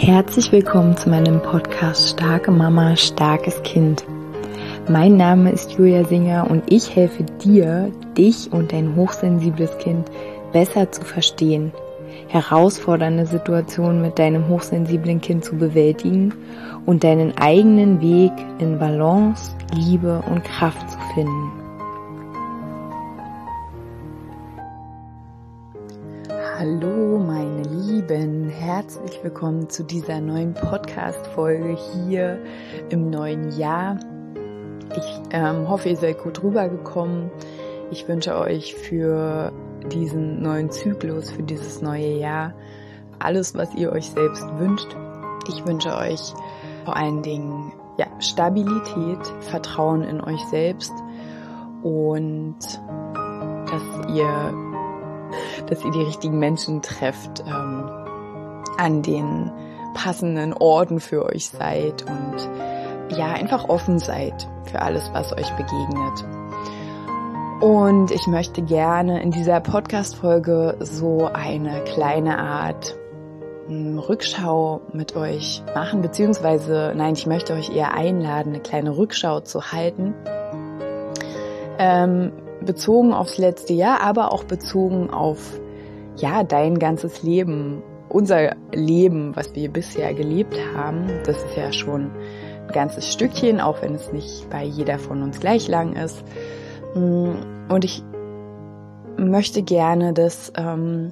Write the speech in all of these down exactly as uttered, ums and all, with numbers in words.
Herzlich willkommen zu meinem Podcast Starke Mama, starkes Kind. Mein Name ist Julia Singer und ich helfe dir, dich und dein hochsensibles Kind besser zu verstehen, herausfordernde Situationen mit deinem hochsensiblen Kind zu bewältigen und deinen eigenen Weg in Balance, Liebe und Kraft zu finden. Hallo meine Lieben, herzlich willkommen zu dieser neuen Podcast-Folge hier im neuen Jahr. Ich ähm, hoffe, ihr seid gut rübergekommen. Ich wünsche euch für diesen neuen Zyklus, für dieses neue Jahr alles, was ihr euch selbst wünscht. Ich wünsche euch vor allen Dingen ja, Stabilität, Vertrauen in euch selbst und dass ihr dass ihr die richtigen Menschen trefft, ähm, an den passenden Orten für euch seid und ja, einfach offen seid für alles, was euch begegnet. Und ich möchte gerne in dieser Podcast-Folge so eine kleine Art ähm, Rückschau mit euch machen, beziehungsweise, nein, ich möchte euch eher einladen, eine kleine Rückschau zu halten, ähm, bezogen aufs letzte Jahr, aber auch bezogen auf ja dein ganzes Leben, unser Leben, was wir bisher gelebt haben. Das ist ja schon ein ganzes Stückchen, auch wenn es nicht bei jeder von uns gleich lang ist. Und ich möchte gerne, dass ähm,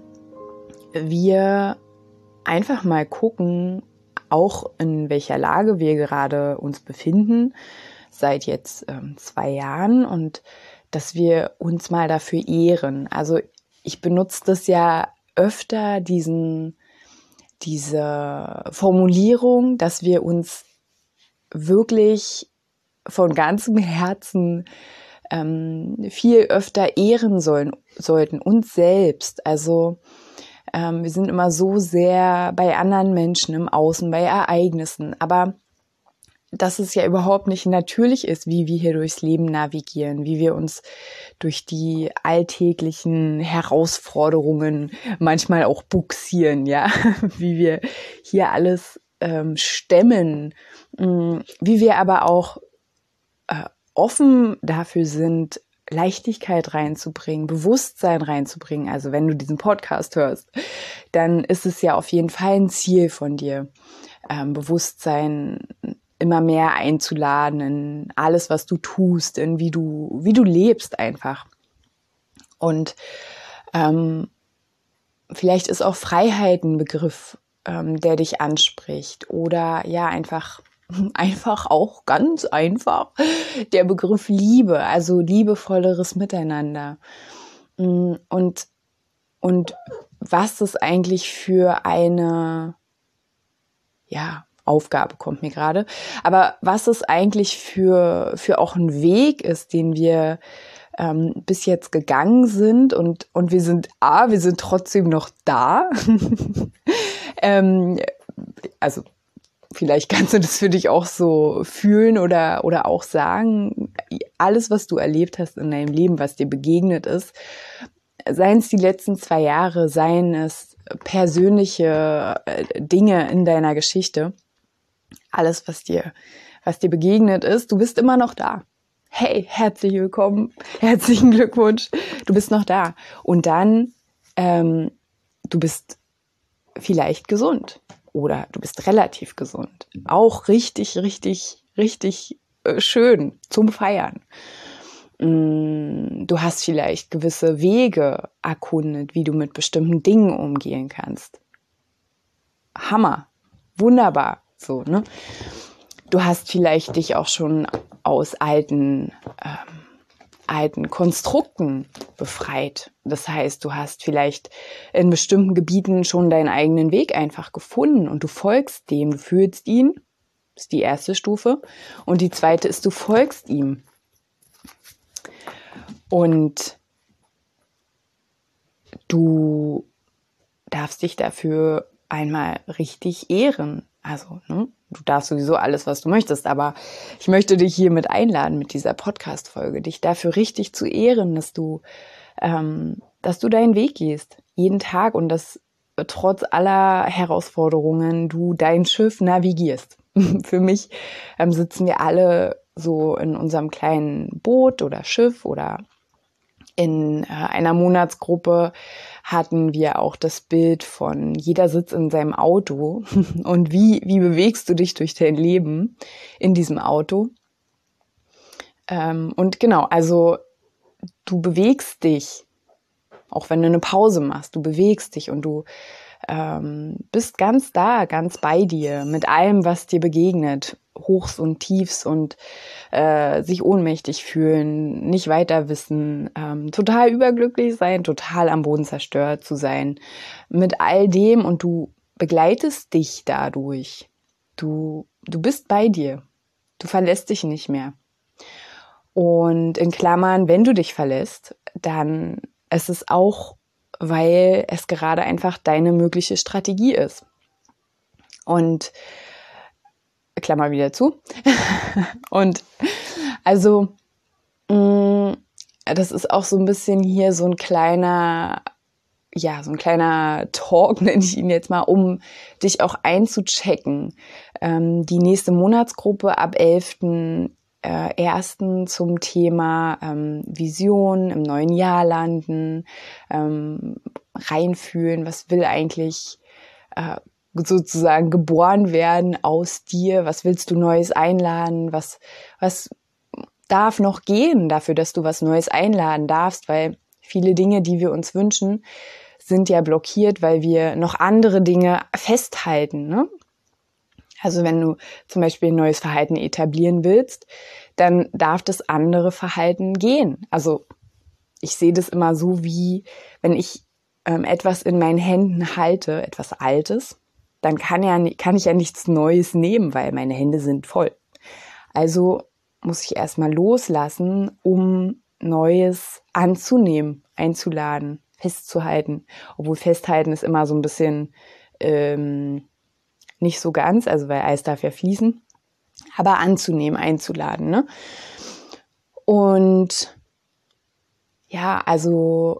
wir einfach mal gucken, auch in welcher Lage wir gerade uns befinden, seit jetzt ähm, zwei Jahren, und dass wir uns mal dafür ehren. Also ich benutze das ja öfter, diesen, diese Formulierung, dass wir uns wirklich von ganzem Herzen ähm, viel öfter ehren sollen, sollten, uns selbst. Also ähm, wir sind immer so sehr bei anderen Menschen im Außen, bei Ereignissen, aber dass es ja überhaupt nicht natürlich ist, wie wir hier durchs Leben navigieren, wie wir uns durch die alltäglichen Herausforderungen manchmal auch buxieren, ja, wie wir hier alles ähm, stemmen, wie wir aber auch äh, offen dafür sind, Leichtigkeit reinzubringen, Bewusstsein reinzubringen. Also wenn du diesen Podcast hörst, dann ist es ja auf jeden Fall ein Ziel von dir, ähm, Bewusstsein immer mehr einzuladen in alles, was du tust, in wie du, wie du lebst einfach. Und ähm, vielleicht ist auch Freiheit ein Begriff, ähm, der dich anspricht. Oder ja, einfach, einfach auch ganz einfach der Begriff Liebe, also liebevolleres Miteinander. Und, und was es eigentlich für eine, ja, Aufgabe kommt mir gerade. Aber was es eigentlich für, für auch ein Weg ist, den wir ähm, bis jetzt gegangen sind, und, und wir sind, ah, wir sind trotzdem noch da. ähm, also, vielleicht kannst du das für dich auch so fühlen oder, oder auch sagen, alles, was du erlebt hast in deinem Leben, was dir begegnet ist, seien es die letzten zwei Jahre, seien es persönliche Dinge in deiner Geschichte, alles, was dir, was dir begegnet ist, du bist immer noch da. Hey, herzlich willkommen, herzlichen Glückwunsch, du bist noch da. Und dann, ähm, du bist vielleicht gesund oder du bist relativ gesund. Auch richtig, richtig, richtig äh, schön zum Feiern. Du hast vielleicht gewisse Wege erkundet, wie du mit bestimmten Dingen umgehen kannst. Hammer, wunderbar. So, ne? Du hast vielleicht dich auch schon aus alten, ähm, alten Konstrukten befreit. Das heißt, du hast vielleicht in bestimmten Gebieten schon deinen eigenen Weg einfach gefunden und du folgst dem, du fühlst ihn. Das ist die erste Stufe. Und die zweite ist, du folgst ihm. Und du darfst dich dafür einmal richtig ehren. Also, ne, du darfst sowieso alles, was du möchtest, aber ich möchte dich hiermit einladen mit dieser Podcast-Folge, dich dafür richtig zu ehren, dass du, ähm, dass du deinen Weg gehst, jeden Tag, und dass trotz aller Herausforderungen du dein Schiff navigierst. Für mich ähm, sitzen wir alle so in unserem kleinen Boot oder Schiff oder in äh, einer Monatsgruppe hatten wir auch das Bild von jeder sitzt in seinem Auto und wie, wie bewegst du dich durch dein Leben in diesem Auto? Ähm, und genau, also du bewegst dich, auch wenn du eine Pause machst, du bewegst dich und du ähm, bist ganz da, ganz bei dir, mit allem, was dir begegnet, Hochs und Tiefs und äh, sich ohnmächtig fühlen, nicht weiter wissen, ähm, total überglücklich sein, total am Boden zerstört zu sein, mit all dem und du begleitest dich dadurch. Du, du bist bei dir, du verlässt dich nicht mehr. Und in Klammern, wenn du dich verlässt, dann ist es auch, weil es gerade einfach deine mögliche Strategie ist. Und Klammer wieder zu. Und also, mh, das ist auch so ein bisschen hier so ein kleiner, ja, so ein kleiner Talk, nenne ich ihn jetzt mal, um dich auch einzuchecken. Ähm, die nächste Monatsgruppe ab elften ersten zum Thema ähm, Vision, im neuen Jahr landen, ähm, reinfühlen, was will eigentlich äh, sozusagen geboren werden aus dir, was willst du Neues einladen, was, was darf noch gehen dafür, dass du was Neues einladen darfst, weil viele Dinge, die wir uns wünschen, sind ja blockiert, weil wir noch andere Dinge festhalten, ne? Also wenn du zum Beispiel ein neues Verhalten etablieren willst, dann darf das andere Verhalten gehen. Also ich sehe das immer so, wie wenn ich ähm, etwas in meinen Händen halte, etwas Altes, dann kann, ja, kann ich ja nichts Neues nehmen, weil meine Hände sind voll. Also muss ich erstmal loslassen, um Neues anzunehmen, einzuladen, festzuhalten. Obwohl festhalten ist immer so ein bisschen ähm, nicht so ganz, also weil Eis darf ja fließen, aber anzunehmen, einzuladen, ne? Und ja, also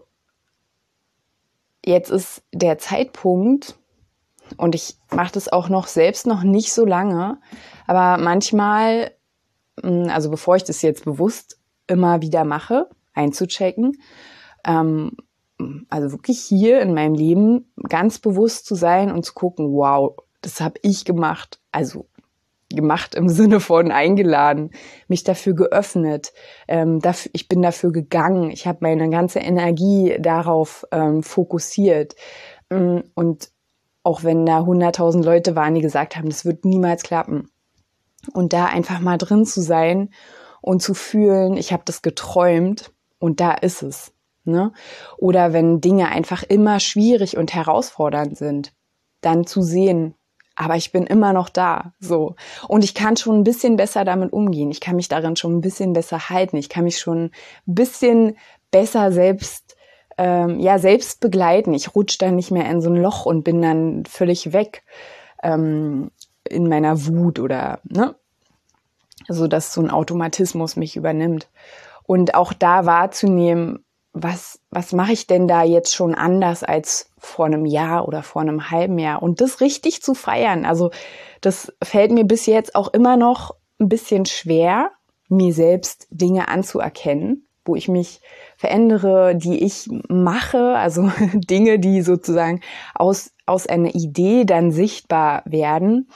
jetzt ist der Zeitpunkt und ich mache das auch noch selbst noch nicht so lange, aber manchmal, also bevor ich das jetzt bewusst immer wieder mache, einzuchecken, ähm, also wirklich hier in meinem Leben ganz bewusst zu sein und zu gucken, wow, das habe ich gemacht, also gemacht im Sinne von eingeladen, mich dafür geöffnet, ähm, dafür, ich bin dafür gegangen, ich habe meine ganze Energie darauf ähm, fokussiert und auch wenn da hunderttausend Leute waren, die gesagt haben, das wird niemals klappen und da einfach mal drin zu sein und zu fühlen, ich habe das geträumt und da ist es, ne? Oder wenn Dinge einfach immer schwierig und herausfordernd sind, dann zu sehen, aber ich bin immer noch da, so. Und ich kann schon ein bisschen besser damit umgehen. Ich kann mich darin schon ein bisschen besser halten. Ich kann mich schon ein bisschen besser selbst, ähm, ja, selbst begleiten. Ich rutsche dann nicht mehr in so ein Loch und bin dann völlig weg ähm, in meiner Wut oder, ne? Also, dass so ein Automatismus mich übernimmt. Und auch da wahrzunehmen, was, was mache ich denn da jetzt schon anders als vor einem Jahr oder vor einem halben Jahr? Und das richtig zu feiern. Also das fällt mir bis jetzt auch immer noch ein bisschen schwer, mir selbst Dinge anzuerkennen, wo ich mich verändere, die ich mache, also Dinge, die sozusagen aus, aus einer Idee dann sichtbar werden.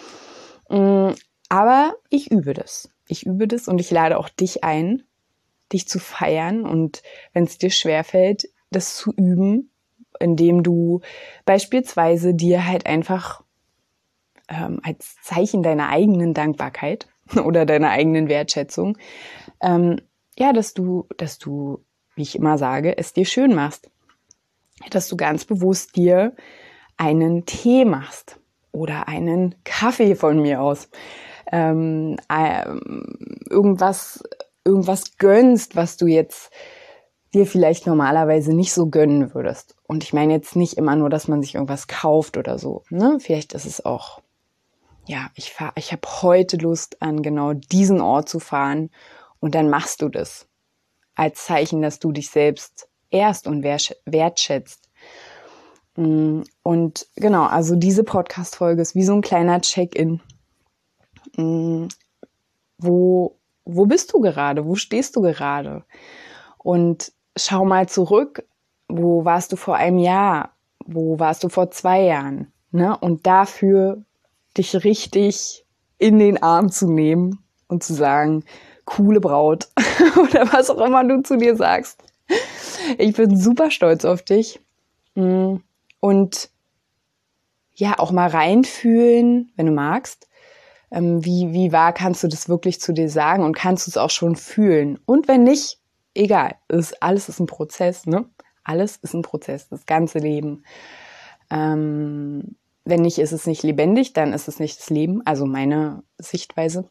Aber ich übe das. Ich übe das und ich lade auch dich ein, dich zu feiern und wenn es dir schwerfällt, das zu üben, indem du beispielsweise dir halt einfach ähm, als Zeichen deiner eigenen Dankbarkeit oder deiner eigenen Wertschätzung, ähm, ja, dass du, dass du, wie ich immer sage, es dir schön machst, dass du ganz bewusst dir einen Tee machst oder einen Kaffee von mir aus, ähm, äh, irgendwas irgendwas gönnst, was du jetzt dir vielleicht normalerweise nicht so gönnen würdest. Und ich meine jetzt nicht immer nur, dass man sich irgendwas kauft oder so, ne? Vielleicht ist es auch, ja, ich fahr, ich habe heute Lust, an genau diesen Ort zu fahren und dann machst du das als Zeichen, dass du dich selbst ehrst und wertschätzt. Und genau, also diese Podcast-Folge ist wie so ein kleiner Check-in. Wo, wo bist du gerade? Wo stehst du gerade? Und schau mal zurück. Wo warst du vor einem Jahr? Wo warst du vor zwei Jahren? Ne? Und dafür dich richtig in den Arm zu nehmen und zu sagen, coole Braut oder was auch immer du zu dir sagst. Ich bin super stolz auf dich. Und ja, auch mal reinfühlen, wenn du magst. Wie, wie wahr kannst du das wirklich zu dir sagen und kannst du es auch schon fühlen? Und wenn nicht, egal. Ist, alles ist ein Prozess, ne? Alles ist ein Prozess, das ganze Leben. Ähm, wenn nicht, ist es nicht lebendig, dann ist es nicht das Leben. Also meine Sichtweise.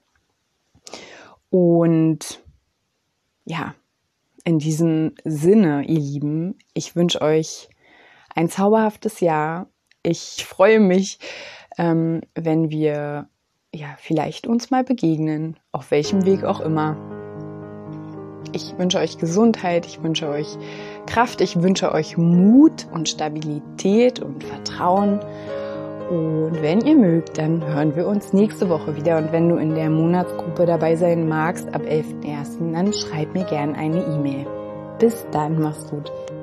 Und ja, in diesem Sinne, ihr Lieben, ich wünsche euch ein zauberhaftes Jahr. Ich freue mich, ähm, wenn wir ja vielleicht uns mal begegnen, auf welchem Weg auch immer. Ich wünsche euch Gesundheit, ich wünsche euch Kraft, ich wünsche euch Mut und Stabilität und Vertrauen. Und wenn ihr mögt, dann hören wir uns nächste Woche wieder. Und wenn du in der Monatsgruppe dabei sein magst, ab elften ersten, dann schreib mir gerne eine E-Mail. Bis dann, mach's gut.